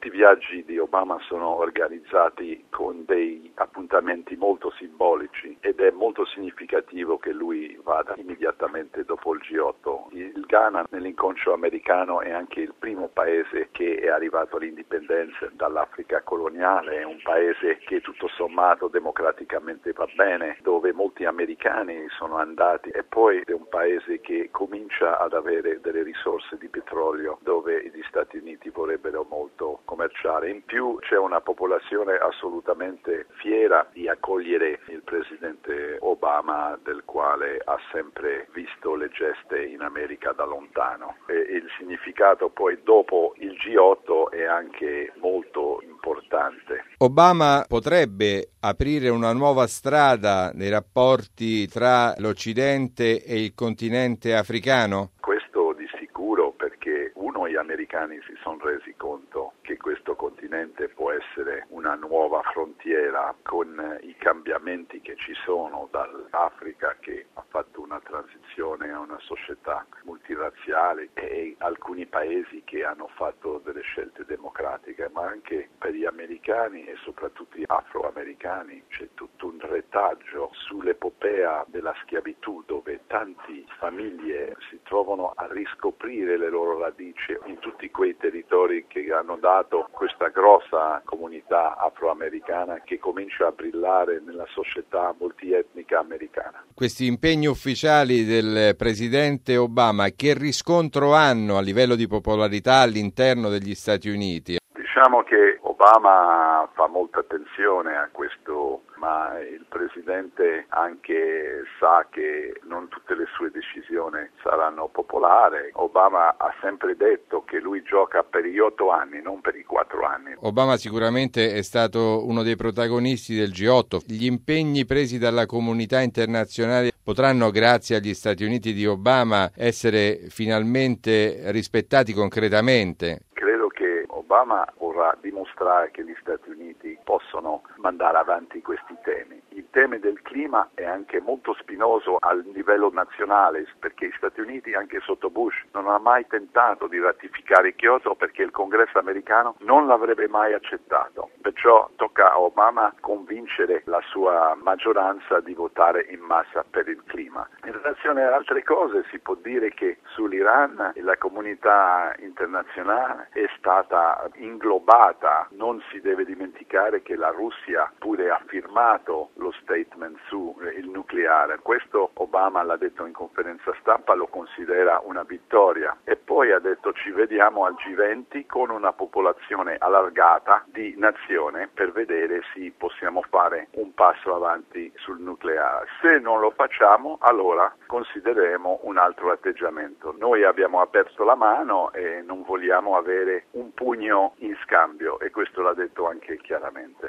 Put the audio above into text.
Tutti i viaggi di Obama sono organizzati con dei appuntamenti molto simbolici ed è molto significativo che lui vada immediatamente dopo il G8. Il Ghana nell'inconscio americano è anche il primo paese che è arrivato all'indipendenza dall'Africa coloniale, è un paese che tutto sommato democraticamente va bene, dove molti americani sono andati, e poi è un paese che comincia ad avere delle risorse di petrolio dove gli Stati Uniti vorrebbero molto commerciare. In più c'è una popolazione assolutamente fiera di accogliere il presidente Obama, del quale ha sempre visto le geste in America da lontano. E il significato poi dopo il G8 è anche molto importante. Obama potrebbe aprire una nuova strada nei rapporti tra l'Occidente e il continente africano? Questo di sicuro, perché gli americani si sono resi conto che questo continente può essere una nuova frontiera con i cambiamenti che ci sono dall'Africa, che ha fatto una transizione a una società multirazziale, e alcuni paesi che hanno fatto delle scelte democratiche, ma anche per gli americani e soprattutto gli afroamericani c'è tutto un retaggio sull'epopea della schiavitù, dove tante famiglie si trovano a riscoprire le loro radici in tutti quei territori che hanno dato questa grossa comunità afroamericana che comincia a brillare nella società multietnica americana. Questi impegni ufficiali del presidente Obama che riscontro hanno a livello di popolarità all'interno degli Stati Uniti? Diciamo che Obama fa molta attenzione a questo, ma il presidente anche sa che non tutte le sue decisioni saranno popolari. Obama ha sempre detto che lui gioca per gli 8 anni, non per i 4 anni. Obama sicuramente è stato uno dei protagonisti del G8. Gli impegni presi dalla comunità internazionale potranno, grazie agli Stati Uniti di Obama, essere finalmente rispettati concretamente? Credo che Obama vorrà dimostrare che gli Stati Uniti possono mandare avanti questi temi. Il tema del clima è anche molto spinoso a livello nazionale, perché gli Stati Uniti, anche sotto Bush, non ha mai tentato di ratificare Kyoto perché il Congresso americano non l'avrebbe mai accettato. Perciò tocca a Obama convincere la sua maggioranza di votare in massa per il clima. In relazione ad altre cose si può dire che sull'Iran la comunità internazionale è stata inglobata. Non si deve dimenticare che la Russia pure ha firmato lo statement sul nucleare. Questo Obama l'ha detto in conferenza stampa, lo considera una vittoria, e poi ha detto ci vediamo al G20 con una popolazione allargata di nazione per vedere se possiamo fare un passo avanti sul nucleare. Se non lo facciamo, allora considereremo un altro atteggiamento. Noi abbiamo aperto la mano e non vogliamo avere un pugno in scambio, e questo l'ha detto anche chiaramente.